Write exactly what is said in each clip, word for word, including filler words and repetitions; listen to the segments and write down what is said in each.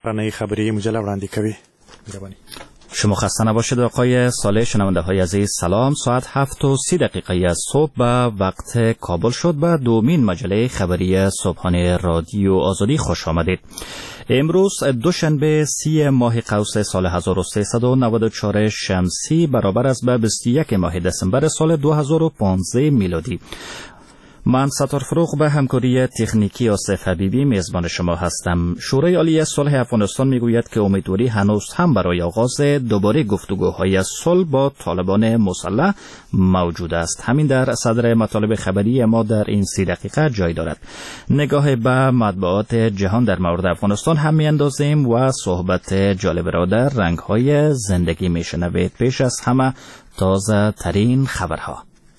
رانه خبری مجله وړاندې کوي. مهرباني. شما خسته نباشید آقای صالح. شنونده های عزیز سلام. ساعت هفت و سی دقیقه از صبح به وقت کابل شد. به دومین مجله خبری صبحانه رادیو آزادی خوش آمدید. امروز دوشنبه سی ماه قوس سال هزار و سیصد و نود و چهار شمسی برابر است به بیست و یک ماه دسامبر سال دو هزار و پانزده میلادی. من ستار فروغ به همکاری تکنیکی آصف حبیبی میزبان شما هستم. شورای عالی صلح افغانستان میگوید که امیدواری هنوز هم برای آغاز دوباره گفتگوهای صلح با طالبان مسلح موجود است. همین در صدر مطالب خبری ما در این سی دقیقه جای دارد. نگاه به مطبوعات جهان در مورد افغانستان هم میاندازیم و صحبت جالب را در رنگ‌های زندگی میشنوید. پیش از همه تازه ترین خبرها.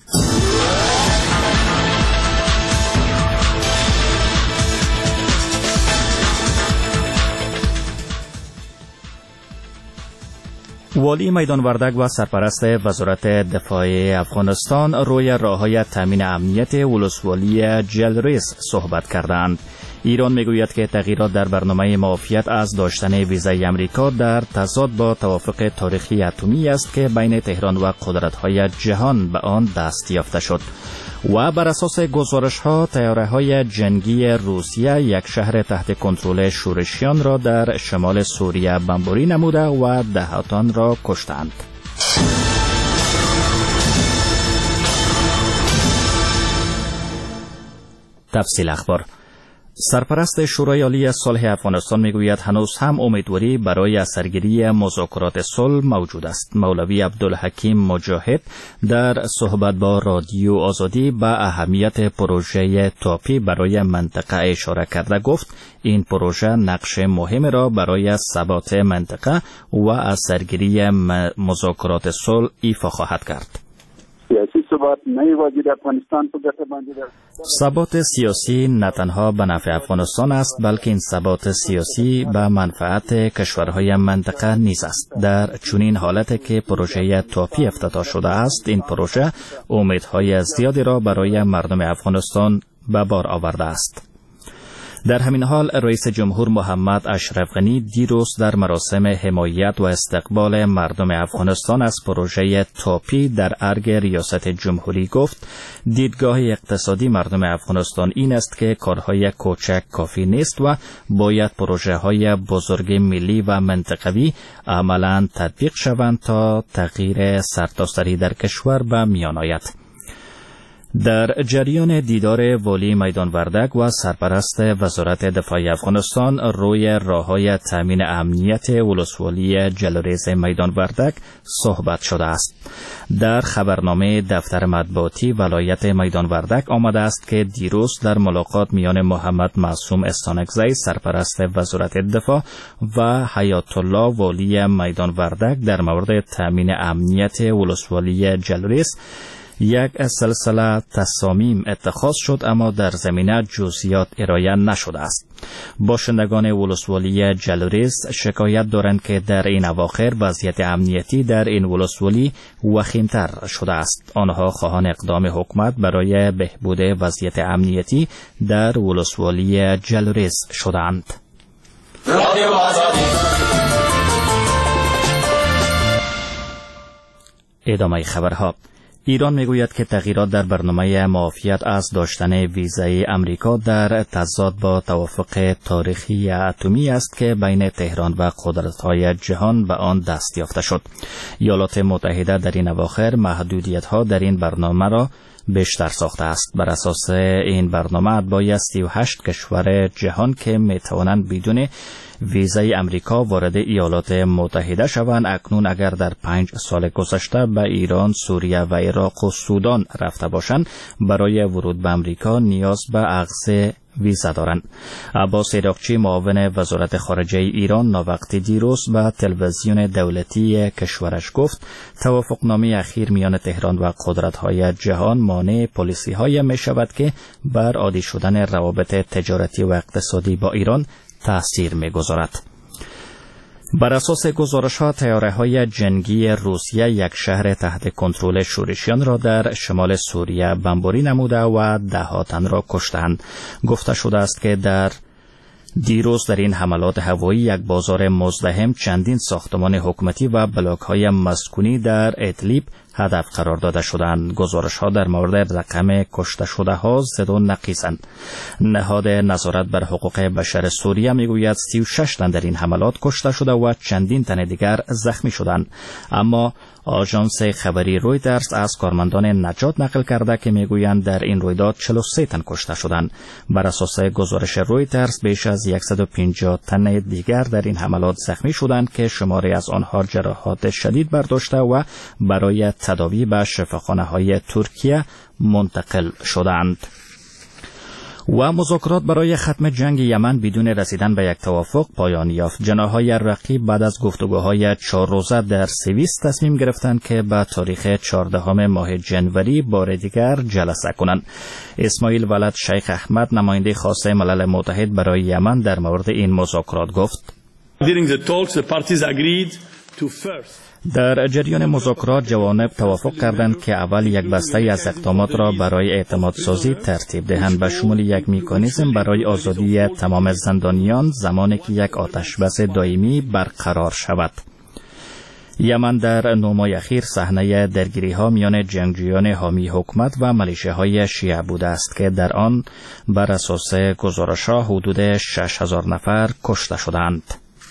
والی میدان وردک و سرپرست وزارت دفاع افغانستان روی راه‌های تامین امنیت ولسوالی جلریز صحبت کردند. ایران میگوید که تغییرات در برنامه معافیت از داشتن ویزای امریکا در تضاد با توافق تاریخی اتمی است که بین تهران و قدرت‌های جهان به آن دست یافته شد. و بر اساس گزارش‌ها طیاره‌های جنگی روسیه یک شهر تحت کنترل شورشیان را در شمال سوریه بمباری نموده و دهاتان را کشتند. تفصیل اخبار. سرپرست شورای عالی صلح افغانستان میگوید هنوز هم امیدواری برای اثرگیری مذاکرات صلح موجود است. مولوی عبدالحکیم مجاهد در صحبت با رادیو آزادی به اهمیت پروژه تاپی برای منطقه اشاره کرده گفت این پروژه نقش مهم را برای ثبات منطقه و اثرگیری مذاکرات صلح ایفا خواهد کرد. ثبات سیاسی نه تنها به نفع افغانستان است بلکه این ثبات سیاسی به منفعت کشورهای منطقه نیز است. در چنین حالتی که پروژه تاپی افتتاح شده است این پروژه امیدهای زیادی را برای مردم افغانستان به بار آورده است. در همین حال رئیس جمهور محمد اشرف غنی دیروز در مراسم حمایت و استقبال مردم افغانستان از پروژه تاپی در ارگ ریاست جمهوری گفت دیدگاه اقتصادی مردم افغانستان این است که کارهای کوچک کافی نیست و باید پروژه های بزرگ ملی و منطقوی عملاً تطبیق شوند تا تغییر سرتاسری در کشور به میان آید. در جریان دیدار والی میدان وردک و سرپرست وزارت دفاع افغانستان روی راه‌های تامین امنیت ولسوالی جلریز میدان وردک صحبت شده است. در خبرنامه دفتر مطبوعاتی ولایت میدان وردک آمده است که دیروز در ملاقات میان محمد معصوم استانکزی سرپرست وزارت دفاع و حیات الله والی میدان وردک در مورد تامین امنیت ولسوالی جلریز یک سلسله تصامیم اتخاذ شد اما در زمینه جزئیات ارائه نشده است. باشندگان ولسوالی جلریز شکایت دارند که در این اواخر وضعیت امنیتی در این ولسوالی وخیم‌تر شده است. آنها خواهان اقدام حکومت برای بهبود وضعیت امنیتی در ولسوالی جلریز شدند. ادامه خبرها. ایران میگوید که تغییرات در برنامه معافیت از داشتن ویزای امریکا در تضاد با توافق تاریخی اتمی است که بین تهران و قدرت‌های جهان به آن دست یافته شد. ایالات متحده در این اواخر محدودیت‌ها در این برنامه را بیشتر ساخته است. بر اساس این برنامه باید سی و هشت کشور جهان که میتوانند بدون ویزای امریکا وارد ایالات متحده شوند اکنون اگر در پنج سال گذشته به ایران، سوریه و عراق و سودان رفته باشند برای ورود به امریکا نیاز به اخذ ویزا دارند. عباس عراقچی معاون وزارت خارجه ایران ناوقتی دیروز به تلویزیون دولتی کشورش گفت توافقنامه اخیر میان تهران و قدرت‌های جهان مانع پالیسی‌های می‌شود که بر عادی شدن روابط تجارتی و اقتصادی با ایران تأثیر می‌گذارد. بر اساس گزارش‌ها طیاره‌های جنگی روسیه یک شهر تحت کنترل شورشیان را در شمال سوریه بمباری نموده و ده ها تن را کشتند. گفته شده است که در دیروز در این حملات هوایی یک بازار مزدحم، چندین ساختمان حکومتی و بلاک‌های مسکونی در ادلیب هدف قرار داده شدند. گزارش‌ها در مورد رقم کشته شده ها زد و نقیصند. نهاد نظارت بر حقوق بشر سوریه میگوید سی و شش تن در این حملات کشته شده و چندین تن دیگر زخمی شدند. اما آژانس خبری رویترز از کارمندان نجات نقل کرده که میگویند در این رویداد چهل و سه تن کشته شدند. بر اساس گزارش رویترز بیش از صد و پنجاه تن دیگر در این حملات زخمی شدند که شماری از آنها جراحات شدید برداشته و برای تداوی به شفاخانه‌های ترکیه منتقل شدند. و مذاکرات برای ختم جنگ یمن بدون رسیدن به یک توافق پایان یافت. جناح‌های رقیب بعد از گفتگوهای چهار روزه در سوئیس تصمیم گرفتند که به تاریخ چهاردهم ماه جنوری بار دیگر جلسه کنند. اسماعیل ولد شیخ احمد، نماینده خاص ملل متحد برای یمن، در مورد این مذاکرات گفت: During the talks, the parties agreed to first در جریان مذاکرات جوانب توافق کردند که اول یک بسته از اقدامات را برای اعتماد سازی ترتیب دهند، به شمول یک مکانیزم برای آزادی تمام زندانیان زمانی که یک آتش بس دائمی برقرار شود. یمن در نو ماه اخیر صحنه درگیری ها میان جنگجویان حامی حکومت و ملیشه شیعه بوده است که در آن بر اساس گزارش ها حدود شش هزار نفر کشته شدند.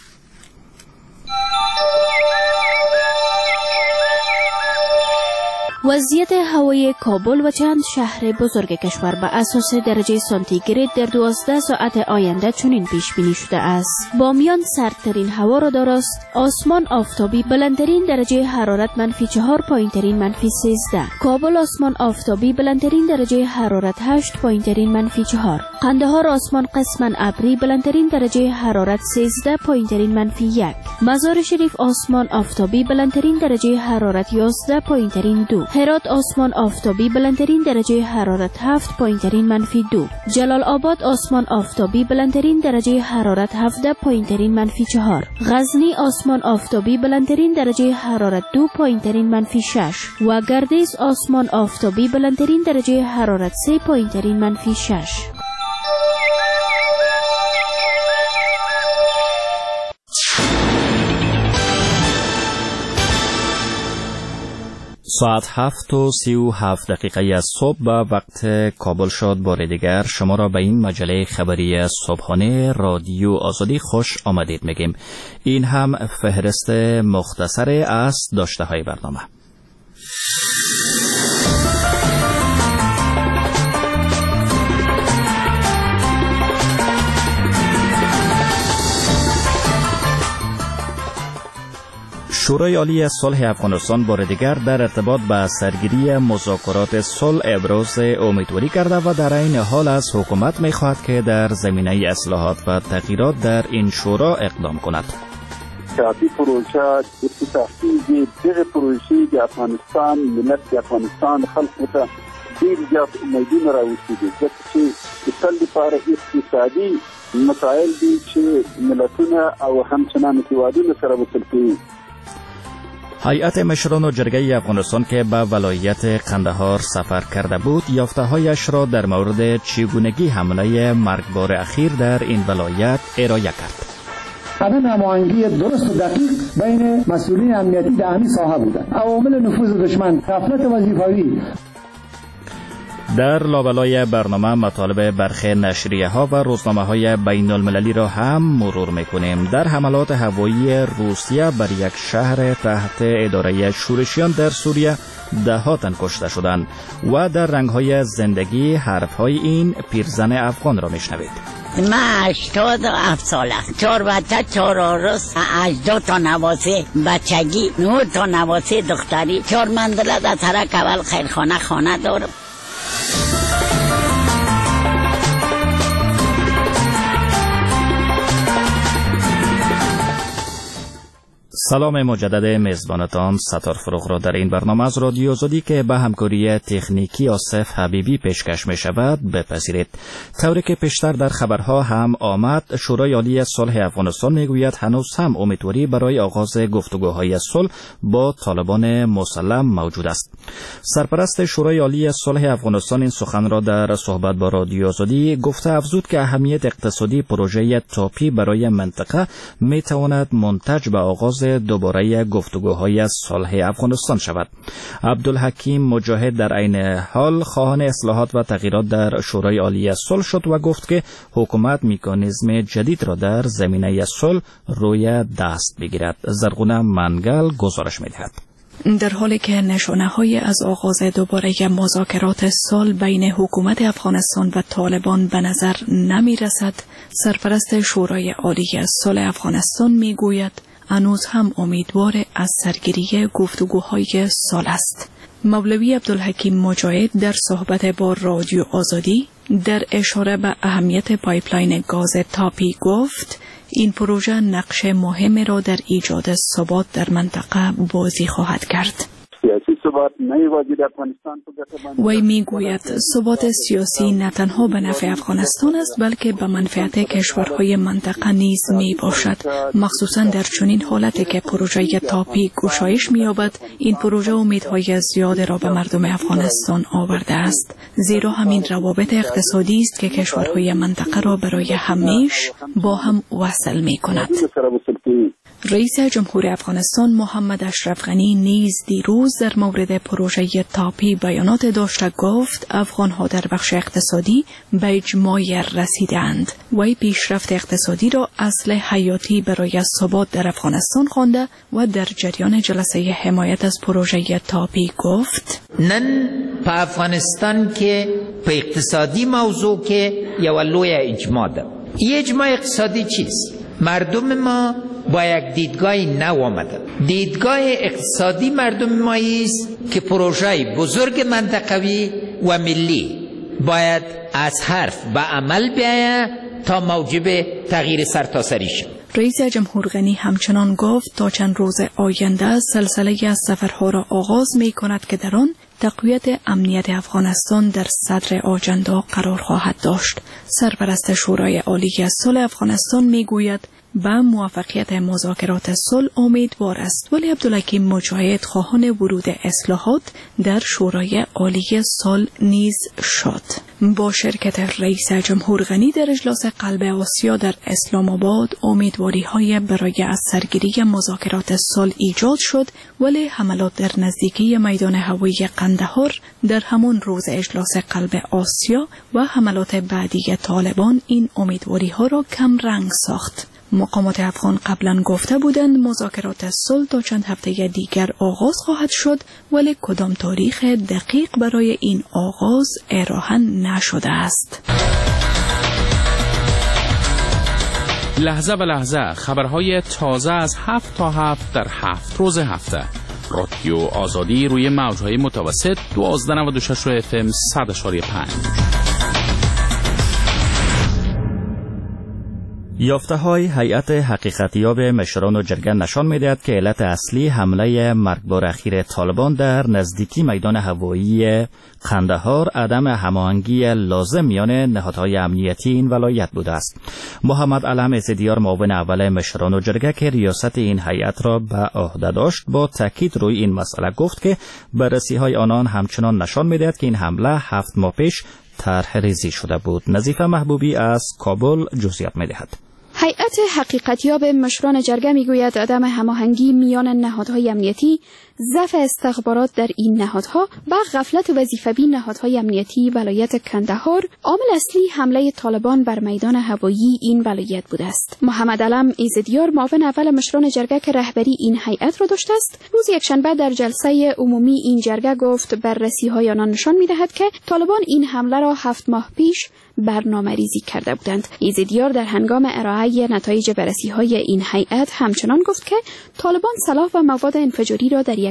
وضعیت هوایی کابل و چند شهر بزرگ کشور به اساس درجه سانتیگراد در دوازده ساعت آینده چنین پیش بینی شده است: بامیان سردترین هوا را داراست، آسمان آفتابی بلندترین درجه حرارت منفی چهار، پایینترین منفی سیزده. کابل آسمان آفتابی بلندترین درجه حرارت هشت، پایینترین منفی چهار. قندهار آسمان قسما ابری بلندترین درجه حرارت سیزده، پایینترین منفی یک. مزار شریف آسمان آفتابی بلندترین درجه حرارت یازده، پایینترین دو. هرات آسمان آفتابی بلندترین درجه حرارت هفت، پایینترین منفی دو. جلال آباد آسمان آفتابی بلندترین درجه حرارت هفده، پایینترین منفی چهار. غزنی آسمان آفتابی بلندترین درجه حرارت دو، پایینترین منفی شش. و گردیز آسمان آفتابی بلندترین درجه حرارت سه، پایینترین منفی شش. ساعت هفت و سی و هفت دقیقه از صبح به وقت کابل شد. بار دیگر شما را به این مجله خبری صبحانه رادیو آزادی خوش آمدید میگیم. این هم فهرست مختصر از داشته های برنامه. شورای عالی صلح افغانستان بار دیگر در ارتباط به سرگیری مذاکرات صلح ابراز امیدواری کرده و در این حال از حکومت می‌خواهد که در زمینه اصلاحات و تغییرات در این شورا اقدام کند. شرطی پروژه تحقیق دغه پروژې د افغانستان ملت د افغانستان خلکو ته ډېر زیات امیدونه راوستي دي، ځکه چې د تل لپاره اقتصادي مسایل دي چې ملتونه او همچنان هېوادونه سره وصل کوي. هیئت مشران جرگه افغانستان که به ولایت قندهار سفر کرده بود، یافته‌هایش را در مورد چگونگی حمله مرگبار اخیر در این ولایت ارائه کرد. عدم هماهنگی درست و دقیق بین مسئولین امنیتی در همین ساحه بودند. عوامل نفوذ دشمن، غفلت وظیفوی. در لابلای برنامه مطالب برخی نشریه ها و روزنامه های بین المللی را هم مرور میکنیم. در حملات هوایی روسیه بر یک شهر تحت اداره شورشیان در سوریه ده ها تن کشته شدند و در رنگ های زندگی حرف های این پیرزن افغان را میشنوید. من هشتاد و هفت ساله، چهار بچه، چهار آرس، هشتاد تا نواسه بچگی، نه تا نواسه دختری، چهار منزله در سرک اول خیرخانه خانه دارم. سلام مجدد میزبانتان ستار فروغ را در این برنامه از رادیو آزادی که به همکاری تکنیکی آصف حبیبی پیشکش می شود بپذیرید. طوری که پیشتر در خبرها هم آمد، شورای عالی صلح افغانستان می گوید هنوز هم امیدواری برای آغاز گفتگوهای صلح با طالبان مسلم موجود است. سرپرست شورای عالی صلح افغانستان این سخن را در صحبت با رادیو آزادی گفته افزود که اهمیت اقتصادی پروژه تاپی برای منطقه می تواند منتج به آغاز دوباره گفتگوهای صلح افغانستان شود. عبدالحکیم مجاهد در عین حال خواهان اصلاحات و تغییرات در شورای عالی صلح شد و گفت که حکومت مکانیزم جدید را در زمینه صلح روی دست بگیرد. زرغونه منگل گزارش می‌دهد. در حالی که نشانه‌های از آغاز دوباره مذاکرات صلح بین حکومت افغانستان و طالبان به نظر نمی‌رسد، سرپرست شورای عالی صلح افغانستان می‌گوید هنوز هم امیدوار از سرگیری گفتگوهای صلح است. مولوی عبدالحکیم مجاهد در صحبت با رادیو آزادی در اشاره به اهمیت پایپلاین گاز تاپی گفت این پروژه نقش مهمی را در ایجاد ثبات در منطقه بازی خواهد کرد. وی میگوید ثبات سیاسی نه تنها به نفع افغانستان است بلکه به منفعت کشورهای منطقه نیز می باشد، مخصوصا در چنین حالتی که پروژه تاپی گشایش می‌یابد. این پروژه امیدهای زیاد را به مردم افغانستان آورده است، زیرا همین روابط اقتصادی است که کشورهای منطقه را برای همیشه با هم وصل می‌کند. رئیس جمهور افغانستان محمد اشرف غنی نیز دیروز در مورد پروژه تاپی بیانات داشته گفت افغان‌ها در بخش اقتصادی به اجماع رسیدند. وی پیشرفت اقتصادی را اصل حیاتی برای ثبات در افغانستان خوانده و در جریان جلسه حمایت از پروژه تاپی گفت نن په افغانستان کې په اقتصادي موضوع کې یو لوی اجماع ده. این اجماع اقتصادی چیست؟ مردم ما با یک دیدگاه نو آمدن. دیدگاه اقتصادی مردم ما است که پروژه بزرگ منطقوی و ملی باید از حرف به عمل بیاید تا موجب تغییر سرتاسری شود. رئیس جمهور غنی همچنان گفت تا چند روز آینده سلسله از سفرها را آغاز می کند که در آن تقویت امنیت افغانستان در صدر آجندا قرار خواهد داشت. سرپرست شورای عالی صلح افغانستان می گوید به موفقیت مذاکرات صلح امیدوار است، ولی عبدالحکیم مجاهد خواهان ورود اصلاحات در شورای عالی صلح نیز شد. با شرکت رئیس جمهور غنی در اجلاس قلب آسیا در اسلام آباد امیدواری‌های برای از سرگیری مذاکرات صلح ایجاد شد، ولی حملات در نزدیکی میدان هوایی قندهار در همان روز اجلاس قلب آسیا و حملات بعدی طالبان این امیدواری‌ها را کم رنگ ساخت. مقامات افغان قبلا گفته بودند مذاکرات صلح تا چند هفته دیگر آغاز خواهد شد، ولی کدام تاریخ دقیق برای این آغاز ارائه نشده است. لحظه به لحظه خبرهای تازه از هفت تا هفت در هفت روز هفته. رادیو آزادی روی موجهای متوسط دوازده نود و شش اف ام صد اشاری پنج. یافته‌های هیئت حقیقتیاب مشران و جرگه نشان می‌دهد که علت اصلی حمله مرگبار اخیر طالبان در نزدیکی میدان هوایی قندهار عدم هماهنگی لازم میان نهادهای امنیتی این ولایت بوده است. محمد علم عزیدیار معاون اول مشران و جرگه که ریاست این هیئت را به عهده داشت با تاکید روی این مسئله گفت که بررسی‌های آنان همچنان نشان می‌دهد که این حمله هفت ماه پیش طرح ریزی شده بود. نظیفه محبوبی از کابل جزئیات می‌دهد. هیئت حقیقتیاب مشران جرگه میگوید عدم هماهنگی میان نهادهای امنیتی، ضعف استخبارات در این نهادها و غفلت وظیفه‌بین نهادهای امنیتی ولایت کندهار عامل اصلی حمله طالبان بر میدان هوایی این ولایت بوده است. محمد علم عزیدیار معاون اول مشران جرگه که رهبری این هیئت را داشته است، روز یکشنبه در جلسه عمومی این جرگه گفت بررسی‌های آنان نشان می‌دهد که طالبان این حمله را هفت ماه پیش برنامه ریزی کرده بودند. عزیدیار در هنگام ارائه نتایج بررسی‌های این هیئت همچنان گفت که طالبان سلاح و مواد انفجاری را در یک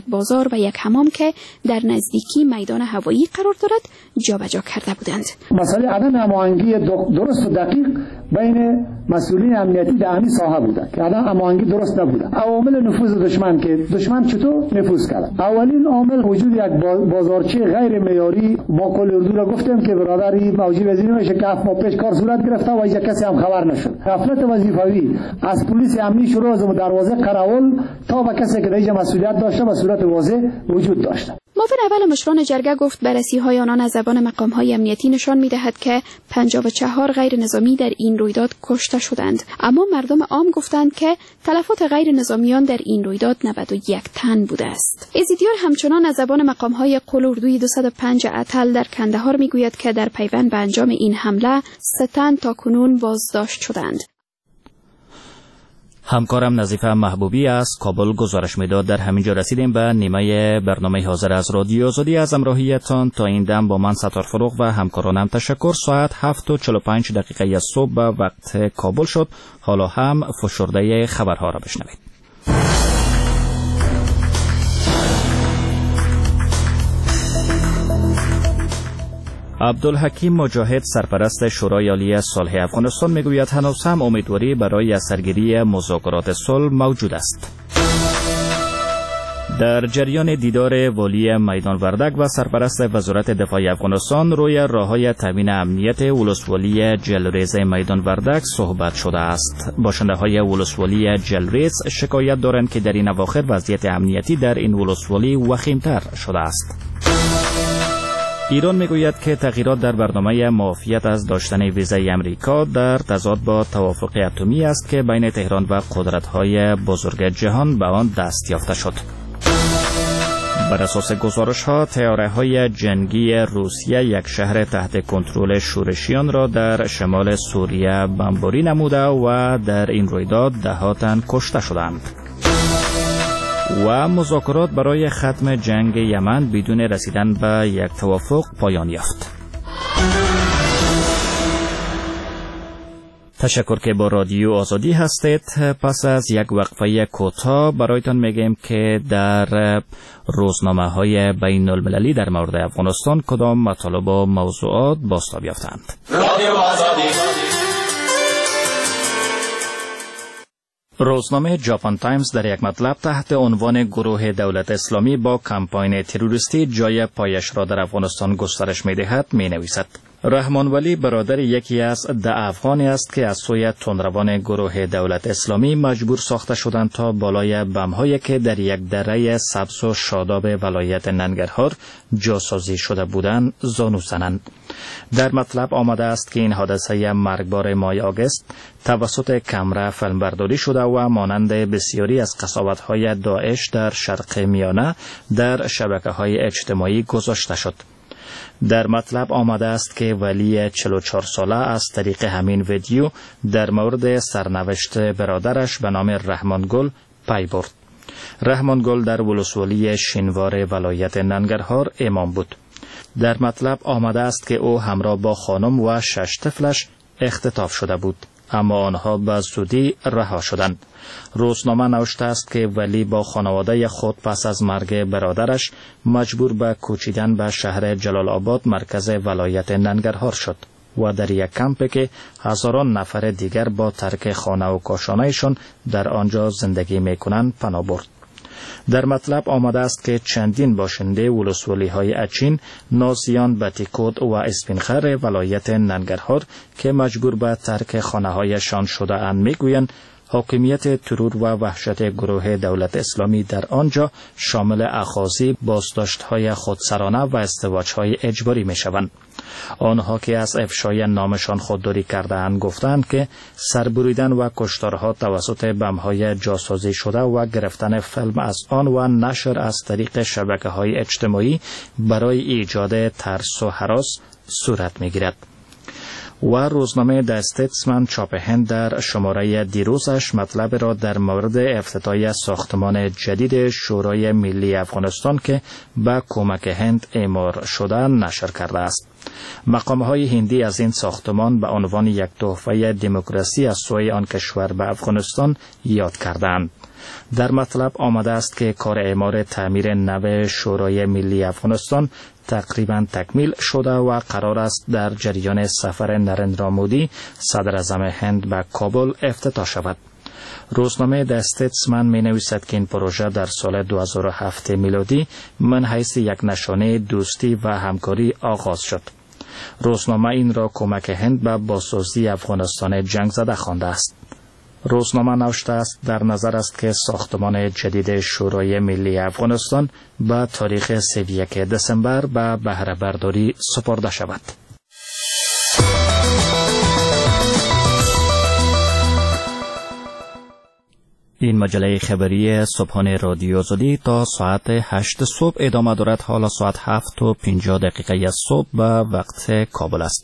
یک بازار و یک حمام که در نزدیکی میدان هوایی قرار دارد جابجا کرده بودند. مسئله عدم هماهنگی درست و دقیق بین مسئولین امنیتی در همین ساحه بوده که عدم هماهنگی درست نبوده. عوامل نفوذ دشمن که دشمن چطور نفوذ کرد؟ اولین عامل وجود یک بازارچه غیر معیاری. با کل اردو را گفتم که برادری موجی وزیر میشه که ما پیش کار صورت گرفته و هیچ کسی هم خبر نشد. غفلت وظیفوی از پلیس امنی شروع از دروازه قراول تا به کسی که دیگه مسئولیت داشته به صورت واضح وجود داشته. معاون اول مشران جرگه گفت بررسی‌های آنان از زبان مقام‌های امنیتی نشان می‌دهد که پنجاه و چهار غیر نظامی در این رویداد کشته شدند، اما مردم عام گفتند که تلفات غیر نظامیان در این رویداد نود و یک تن بوده است. ازیدیار همچنان از زبان مقام‌های قل اردوی دویست و پنج اتل در کندهار می‌گوید که در پیوند به انجام این حمله سه تن تاکنون بازداشت شدند. همکارم نظیفه محبوبی از کابل گزارش میداد. در همینجا رسیدیم به نیمه برنامه حاضر از رادیو آزادی. از همراهیتان تا این دم با من ستار فروغ و همکارانم تشکر. ساعت هفت و چهل و پنج دقیقه صبح به وقت کابل شد. حالا هم فشرده خبرها را بشنوید. عبدالحکیم مجاهد سرپرست شورای عالی صلح افغانستان میگوید هنوز هم امیدواری برای سرگیری مذاکرات صلح موجود است. در جریان دیدار والی میدان وردک و سرپرست وزارت دفاع افغانستان روی راه‌های تامین امنیت ولسوالی جلریز میدان وردک صحبت شده است. باشنده‌های ولسوالی جلریز شکایت دارند که در این اواخر وضعیت امنیتی در این ولسوالی وخیم‌تر شده است. ایران میگوید که تغییرات در برنامه معافیت از داشتن ویزای امریکا در تضاد با توافق اتمی است که بین تهران و قدرت‌های بزرگ جهان به آن دست یافته شد. بر اساس گزارش‌ها طیاره‌های جنگی روسیه یک شهر تحت کنترل شورشیان را در شمال سوریه بمباری نموده و در این رویداد ده ها تن کشته شدند. و مذاکرات برای ختم جنگ یمن بدون رسیدن به یک توافق پایان یافت. تشکر که با رادیو آزادی هستید. پس از یک وقفه کوتاه برایتان میگیم که در روزنامه‌های بین المللی در مورد افغانستان کدام مطالب و موضوعات بازتاب یافتند. رادیو آزادی. روزنامه ژاپن تایمز در یک مطلب تحت عنوان گروه دولت اسلامی با کمپاین تروریستی جای پایش را در افغانستان گسترش می‌دهد می‌نویسد: رحمان ولی برادر یکی از ده افغانی است که از سوی تندروان گروه دولت اسلامی مجبور ساخته شدند تا بالای بم‌هایی که در یک دره سبز و شاداب ولایت ننگرهار جاسازی شده بودند زانو زنند. در مطلب آمده است که این حادثه مرگبار ماه آگوست توسط کمره فیلمبرداری شده و مانند بسیاری از قساوت‌های داعش در شرق میانه در شبکه‌های اجتماعی گذاشته شد. در مطلب آمده است که ولی چهل و چهار ساله از طریق همین ویدیو در مورد سرنوشت برادرش به نام رحمان گل پی برد. رحمان گل در ولسوالی شینوار ولایت ننگرهار امام بود. در مطلب آمده است که او همراه با خانم و شش طفلش اختطاف شده بود، اما آنها به زودی رها شدند. روزنامه نوشته است که ولی با خانواده خود پس از مرگ برادرش مجبور به کوچیدن به شهر جلال آباد مرکز ولایت ننگرهار شد و در یک کمپی که هزاران نفر دیگر با ترک خانه و کاشانه‌شان در آنجا زندگی می‌کنند پناه برد. در مطلب آمده است که چندین باشنده ولسوالی های اچین، نازیان، بتیکود و اسپینخر ولایت ننگرهار که مجبور به ترک خانه هایشان شده اند میگویند حاکمیت ترور و وحشت گروه دولت اسلامی در آنجا شامل اخاذی، بازداشت‌های خودسرانه و ازدواج‌های اجباری می‌شوند. آنها که از افشای نامشان خودداری کرده‌اند گفتند که سربریدن و کشتارها توسط بم‌های جاسازی شده و گرفتن فیلم از آن و نشر از طریق شبکه‌های اجتماعی برای ایجاد ترس و هراس صورت می‌گیرد. و روزنامه د استیتسمن چاپ هند در شماره دیروزش مطلب را در مورد افتتاح ساختمان جدید شورای ملی افغانستان که به کمک هند اعمار شده نشر کرده است. مقام‌های هندی از این ساختمان به عنوان یک تحفه دموکراسی از سوی آن کشور به افغانستان یاد کردند. در مطلب آمده است که کار اعمار تعمیر نو شورای ملی افغانستان تقریبا تکمیل شده و قرار است در جریان سفر نریندرا مودی صدر اعظم هند به کابل افتتاح شود. روزنامه د استیتسمن می نویسد که این پروژه در سال دو هزار و هفت میلادی من حیث یک نشانه دوستی و همکاری آغاز شد. روزنامه این را کمک هند به بازسازی افغانستان جنگ زده خوانده است. روزنامه نوشته است در نظر است که ساختمان جدید شورای ملی افغانستان به تاریخ سی و یک دسامبر به بهره برداری سپرده شود. این مجله خبری صبحانه رادیو آزادی تا ساعت هشت صبح ادامه دارد. حالا ساعت هفت و پنجاه دقیقه از صبح به وقت کابل است.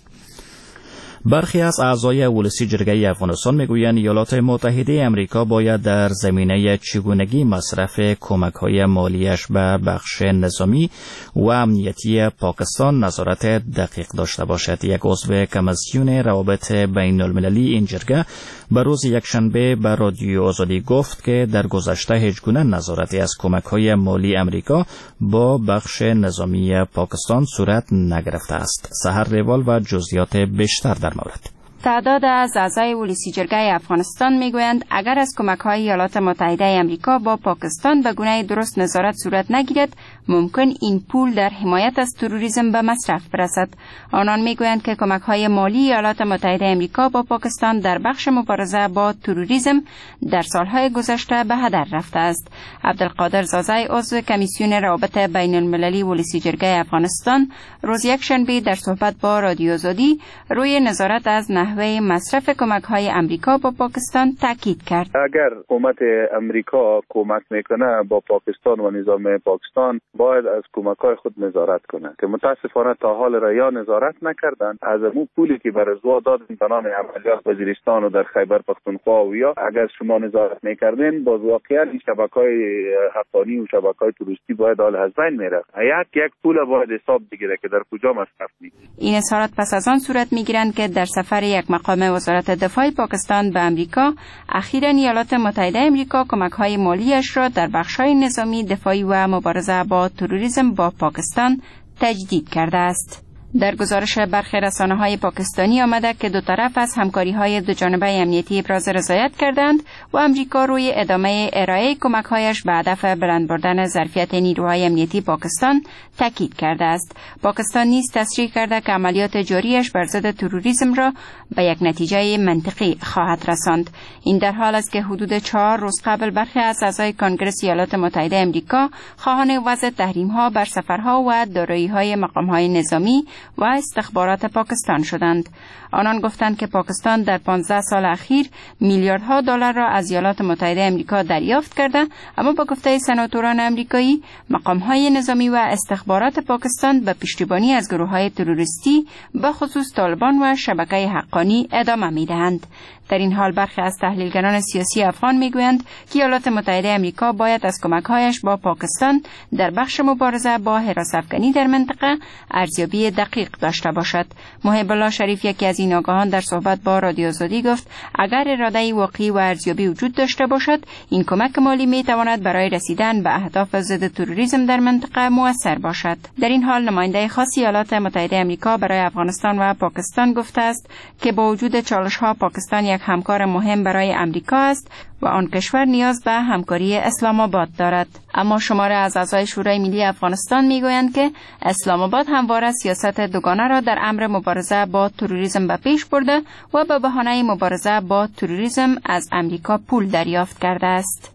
برخی از اعضای ولسی جرگه افغانستان میگویند ایالات متحده امریکا باید در زمینه چگونگی مصرف کمک‌های مالیش به بخش نظامی و امنیتی پاکستان نظارت دقیق داشته باشد. یک عضو کمیسیون روابط بین المللی این جرگه به روز یکشنبه به رادیو آزادی گفت که در گذشته هیچگونه نظارتی از کمک‌های مالی امریکا با بخش نظامی پاکستان صورت نگرفته است. سحر ریوال و جزئیات بیشتر در مورد. تعداد از اعضای ولسی جرگه افغانستان میگویند اگر از کمک‌های ایالات متحده آمریکا با پاکستان به گونه درست نظارت صورت نگیرد، ممکن این پول در حمایت از تروریسم به مصرف برسد. آنان میگویند که کمک‌های مالی ایالات متحده آمریکا با پاکستان در بخش مبارزه با تروریسم در سالهای گذشته به هدر رفته است. عبدالقادر زازای عضو کمیسیون روابط بین المللی ولسی جرگه افغانستان روز یکشنبه در صحبت با رادیو آزادی روی نظارت از نحوه مصرف کمک‌های امریکا با پاکستان تاکید کرد. اگر حکومت امریکا کمک میکنه با پاکستان و نظام پاکستان، باید از کمک‌های خود نظارت کنه که متاسفانه تا حال را یا نظارت نکردن. از اون پولی که برای زوا دادن به نام عملیات وزیرستان و در خیبر پختونخوا و یا اگر شما نظارت میکردین، باز واقعا این شبکه‌های حقانی و شبکه‌های توریستی باید حال از بین میره. یک یک پول باید حساب بگیره که در کجا مصرف میشه. این اظهارات پس از آن صورت میگیرند که در سفر یک مقام وزارت دفاع پاکستان به امریکا، اخیراً ایالات متحده امریکا کمک‌های مالیش را در بخش‌های نظامی، دفاعی و مبارزه با تروریسم با پاکستان تجدید کرده است. در گزارش برخی رسانه‌های پاکستانی آمده که دو طرف از همکاری‌های دوجانبه امنیتی ابراز رضایت کردند و امریکا روی ادامه ارائه کمک‌هایش به هدف بلند بردن ظرفیت نیروهای امنیتی پاکستان تاکید کرده است. پاکستان نیز تصریح کرده که عملیات جاریش بر ضد تروریسم را به یک نتیجه منطقی خواهد رساند. این در حال است که حدود چهار روز قبل برخی از اعضای کنگره ایالات متحده آمریکا خواهان وضع تحریم‌ها بر سفرها و دارایی‌های مقام‌های نظامی و استخبارات پاکستان شدند. آنان گفتند که پاکستان در پانزده سال اخیر میلیاردها دلار را از ایالات متحده آمریکا دریافت کرده، اما با گفته سناتوران آمریکایی، مقام‌های نظامی و استخبارات پاکستان به پشتیبانی از گروه‌های تروریستی به خصوص طالبان و شبکه حقانی ادامه می‌دهند. در این حال برخی از تحلیلگران سیاسی افغان میگویند که ایالات متحده آمریکا باید از کمک‌هایش با پاکستان در بخش مبارزه با حراس‌افکنی در منطقه ارزیابی دقیق داشته باشد. محب الله شریف، یکی از این آگاهان، در صحبت با رادیو آزادی گفت اگر اراده واقعی و ارزیابی وجود داشته باشد، این کمک مالی میتواند برای رسیدن به اهداف ضد تروریسم در منطقه مؤثر باشد. در این حال نماینده خاص ایالات متحده آمریکا برای افغانستان و پاکستان گفته است که با وجود چالش‌ها، پاکستان یک همکار مهم برای امریکا است و آن کشور نیاز به همکاری اسلام آباد دارد. اما شماره از اعضای شورای ملی افغانستان میگویند که اسلام آباد همواره سیاست دوگانه را در امر مبارزه با تروریسم به پیش برده و به بهانه مبارزه با تروریسم از امریکا پول دریافت کرده است.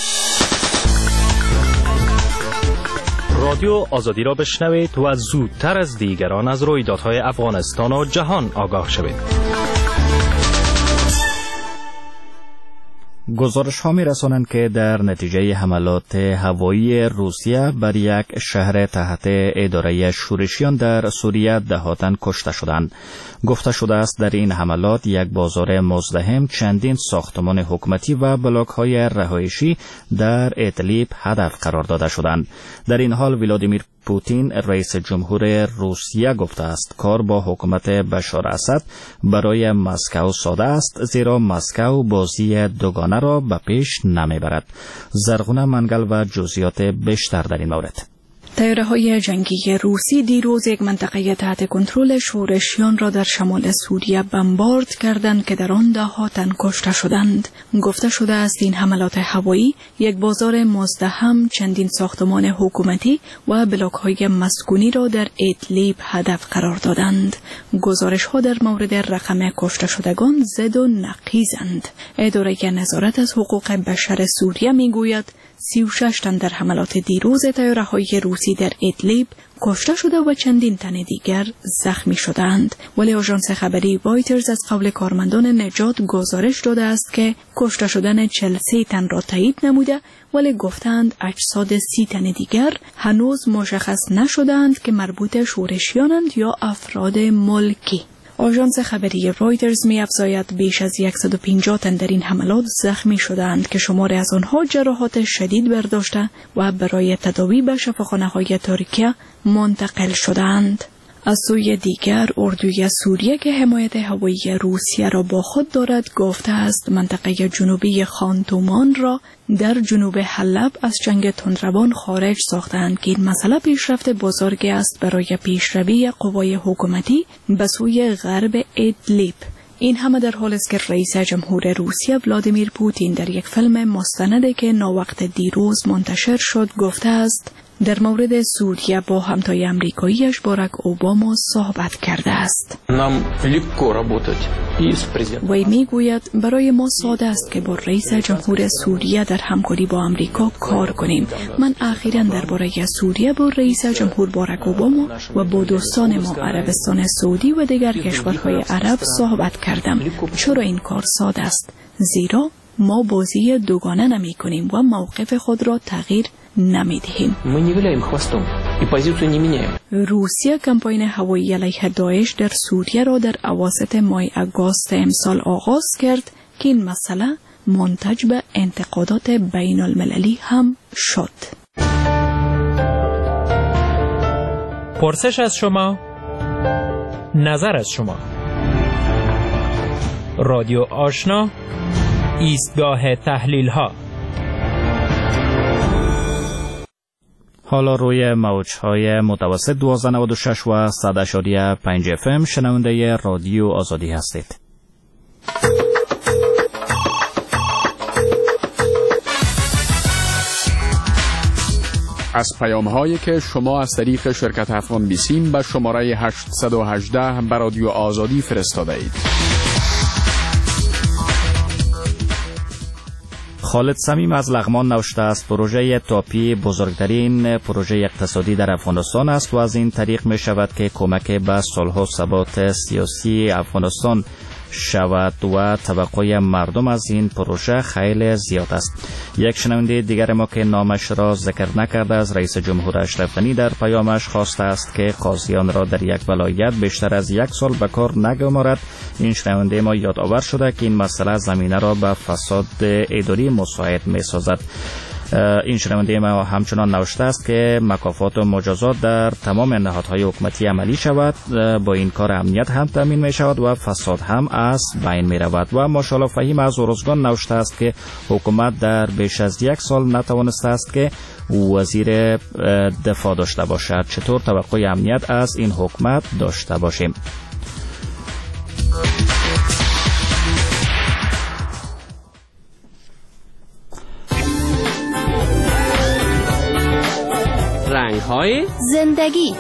رادیو آزادی را بشنوید و زودتر از دیگران از رویدادهای افغانستان و جهان آگاه شوید. گزارش ها می رسانند که در نتیجه حملات هوایی روسیه بر یک شهر تحت اداره شورشیان در سوریه دهاتن کشته شدند. گفته شده است در این حملات یک بازار مزدحم، چندین ساختمان حکومتی و بلاک های رهایشی در ادلیب هدف قرار داده شدند. در این حال ولادیمیر پوتین رئیس جمهور روسیه گفته است کار با حکومت بشار اسد برای مسکو ساده است، زیرا مسکو بازی دوگانه را به پیش نمیبرد. زرغونه منگل و جزئیات بیشتر در این مورد. طیاره‌های جنگی روسی دیروز یک منطقه تحت کنترل شورشیان را در شمال سوریه بمبارد کردند که در آن ده‌ها تن کشته شدند. گفته شده است این حملات هوایی یک بازار مزدحم، چندین ساختمان حکومتی و بلاک‌های مسکونی را در ادلیب هدف قرار دادند. گزارش‌ها در مورد رقم کشته شدگان زد و نقیزند. اداره نظارت از حقوق بشر سوریه می‌گوید سی و شش تن در حملات دیروز طیاره‌های روسی در ادلیب کشته شده و چندین تن دیگر زخمی شدند. ولی آژانس خبری رایترز از قول کارمندان نجات گزارش داده است که کشته شدن چهل و سه تن را تایید نموده، ولی گفتند اجساد سی تن دیگر هنوز مشخص نشدند که مربوط شورشیانند یا افراد ملکی. آژانس خبری رایترز می افزاید بیش از صد و پنجاه تن در این حملات زخمی شدند که شماری از آنها جراحات شدید برداشته و برای تداوی به شفاخانه‌های ترکیه منتقل شدند. از سوی دیگر اردوی سوریه که حمایت هوایی روسیه را با خود دارد گفته است منطقه جنوبی خانتومان را در جنوب حلب از جنگ تندروان خارج ساختند که این مسئله پیشرفت بزرگی است برای پیشروی قوای حکومتی به سوی غرب ادلیب. این همه در حالی است که رئیس جمهور روسیه ولادیمیر پوتین در یک فیلم مستندی که ناوقت دیروز منتشر شد گفته است در مورد سوریه با همتای امریکاییش باراک اوباما صحبت کرده است. وی میگوید برای ما ساده است که با رئیس جمهور سوریه در همکاری با امریکا کار کنیم. من اخیراً درباره سوریه با رئیس جمهور باراک اوباما و با دوستان ما عربستان سعودی و دیگر کشورهای عرب صحبت کردم. چرا این کار ساده است؟ زیرا ما بازی دوگانه نمی کنیم و موقف خود را تغییر نمی دهیم. روسیه کمپاین هوایی علیه داعش در سوریه را در اواسط ماه آگوست امسال آغاز کرد که این مسئله منتج به انتقادات بین المللی هم شد. پرسش از شما، نظر از شما. رادیو آشنا، ایستگاه تحلیل ها. حالا روی موج‌های متوسط دوازده نود و شش و صد و پنج اف ام شنونده رادیو آزادی هستید. از پیام‌هایی که شما از طریق شرکت افغان بیسیم به شماره هشتصد و هجده به رادیو آزادی فرستاده اید. خالد صمیم از لغمان نوشته است پروژه تاپی بزرگترین پروژه اقتصادی در افغانستان است و از این طریق می شود که کمک به صلح و ثبات سیاسی افغانستان شود و توقع مردم از این پروژه خیلی زیاد است. یک شنونده دیگر ما که نامش را ذکر نکرده از رئیس جمهور اشرف غنی در پیامش خواسته است که قاضیان را در یک ولایت بیشتر از یک سال به کار نگمارد. این شنونده ما یادآور شده که این مسئله زمینه را به فساد اداری مساعد می سازد. این شنونده ما همچنان نوشته است که مکافات و مجازات در تمام نهادهای حکومتی عملی شود، با این کار امنیت هم تامین می شود و فساد هم از بین می رود. و ماشاءالله فهیم از ارزگان نوشته است که حکومت در بیش از یک سال نتوانسته است که وزیر دفاع داشته باشد. چطور توقع امنیت از این حکومت داشته باشیم؟ رنگ‌های زندگی.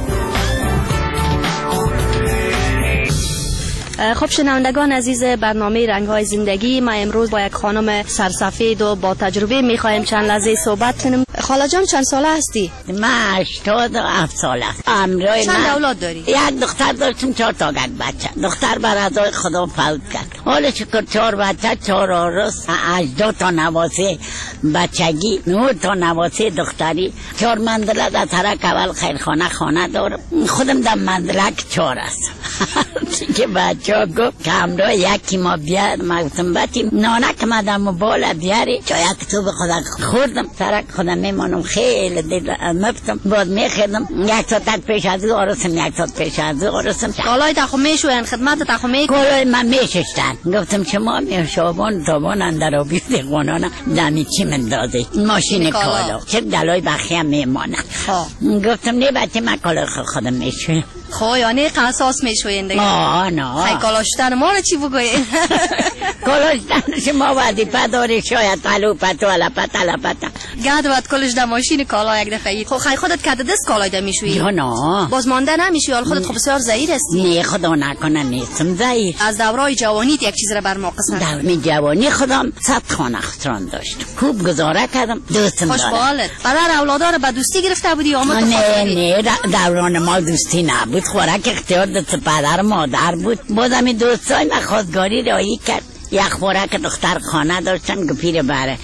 خب شنوندگان عزیز برنامه رنگ‌های زندگی، ما امروز با یک خانم سرسفید و با تجربه می‌خوایم چند لحظه صحبت کنیم. خاله جان چند ساله هستی؟ من هشتاد و هفت ساله هستم. چند اولاد داری؟ یک دختر داشتم، چهار تا بچه. دختر بر ازای خدا فوت کرد. حالا شکر چهار بچه، چهار عروس، هجده تا نواسه بچگی، نه تا نواسه دختری، چهار منزله در طرف اول خیرخانه خانه دارم. خودم در منزلک چهار هستم. که بچه ها گفت که همراه یکی ما بیاد، ما گفتم باتی نانک مدم و بالا بیاری شاید تو به خدا خوردم سرک خودم میمانم خیلی دل مفتم باز میخیدم یک ساعت پیش از او آرستم یک ساعت پیش از او آرستم کالای تخم میشوین خدمت تخم میکنن کالای من میششتن گفتم شما می شابان تابان اندر آبی دیقانانه دمی چی مندازی ماشین کالا چه دلای بخی هم میمانه گفتم نه بچه من کالای خودم میشویم خو یعنی قصاص میشوین دیگه آه نه خیلی کالاشتن ما رو چی بگوین کالاشتن شما وظیفه داری شاید تلوپت تلپت تلپت گرد باید کلش در ماشین کالا یک دفعه اید خب خیلی خودت کده دست کالای در میشوی یا نه باز مانده نمیشوی حال خودت خب بسیار ضعیف هستی نه خدا نکنه نیستم ضعیف از دورای جوانیت یک چیز را بر ما قسم دورای جوانی خودم صد خانه خطران داشتم خوب گزاره کردم دوستم دارم خوشبالت برای اولادا رو به دوستی گرفته بودی آمد نه نه دوران ما دوستی نبود خوراک اختیار دست پدر مادر بود بازم دوستای من خواستگاری رایی کرد یک خوراک دختر خانه داشتن گپیر بره